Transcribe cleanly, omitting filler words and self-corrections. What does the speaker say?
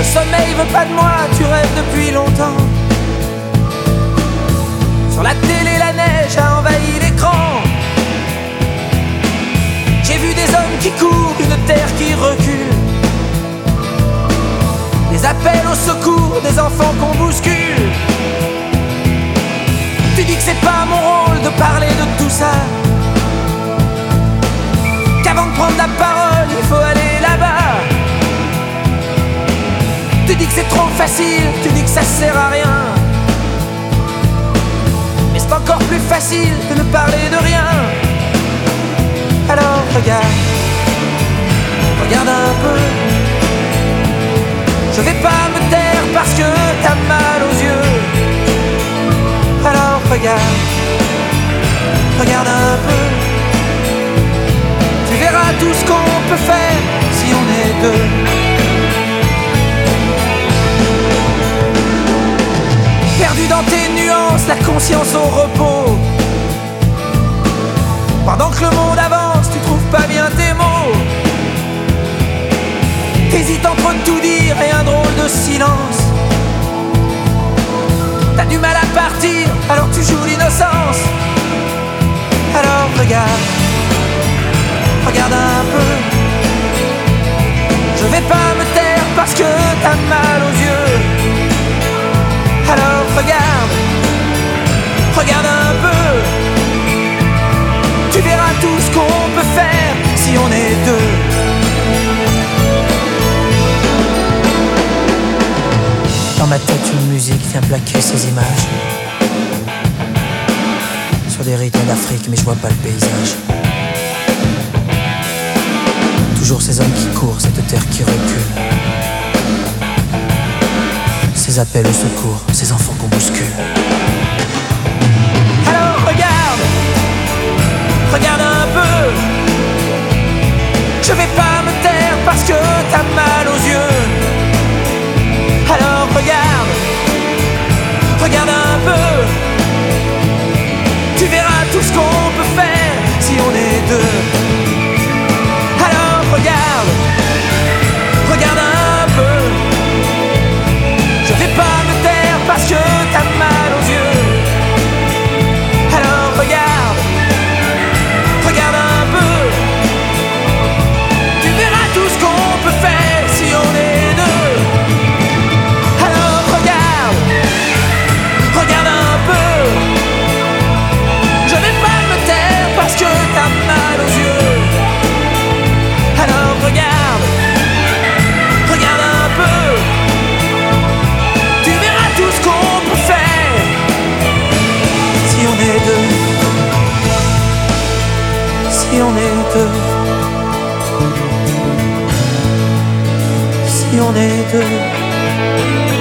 Le sommeil veut pas de moi, tu rêves depuis longtemps. Sur la télé, la neige a envahi l'écran. J'ai vu des hommes qui courent, une terre qui recule. Des appels au secours, des enfants qu'on bouscule. Tu dis que c'est pas mon rôle de parler de tout ça, qu'avant de prendre la parole, il faut aller là-bas. Tu dis que c'est trop facile, tu dis que ça sert à rien. Mais c'est encore plus facile de ne parler de rien. Alors regarde, regarde un peu. Je vais pas me taire parce que t'as mal aux yeux. Alors regarde, regarde un peu. Tu verras tout ce qu'on peut faire si on est deux. Perdu dans tes nuances, la conscience au repos. Pendant que le monde avance, tu trouves pas bien tes mots. T'hésites entre tout dire et un drôle de silence. T'as du mal à partir, alors tu joues l'innocence. Alors regarde, regarde un peu. Je vais pas me taire parce que t'as mal aux yeux. Alors regarde, regarde un peu. Tu verras tout ce qu'on peut faire si on est deux. Dans ma tête une musique vient plaquer ces images sur des rythmes d'Afrique, mais je vois pas le paysage. Toujours ces hommes qui courent, cette terre qui recule. Ces appels au secours, ces enfants qu'on bouscule. Alors regarde, regarde un peu. Je vais pas me taire parce que t'as mal aux yeux. Alors regarde, regarde un peu. Tu verras tout ce qu'on peut faire si on est deux. Alors regarde, regarde un peu. Je vais pas me taire parce que t'as mal aux yeux. Alors regarde, regarde un peu. Tu verras tout ce qu'on peut faire si on est deux. Alors regarde, regarde un peu. Je vais pas me taire parce que t'as mal aux yeux. Alors regarde, regarde un peu. Tu verras tout ce qu'on peut faire si on est deux. Si on est deux. Si on est deux.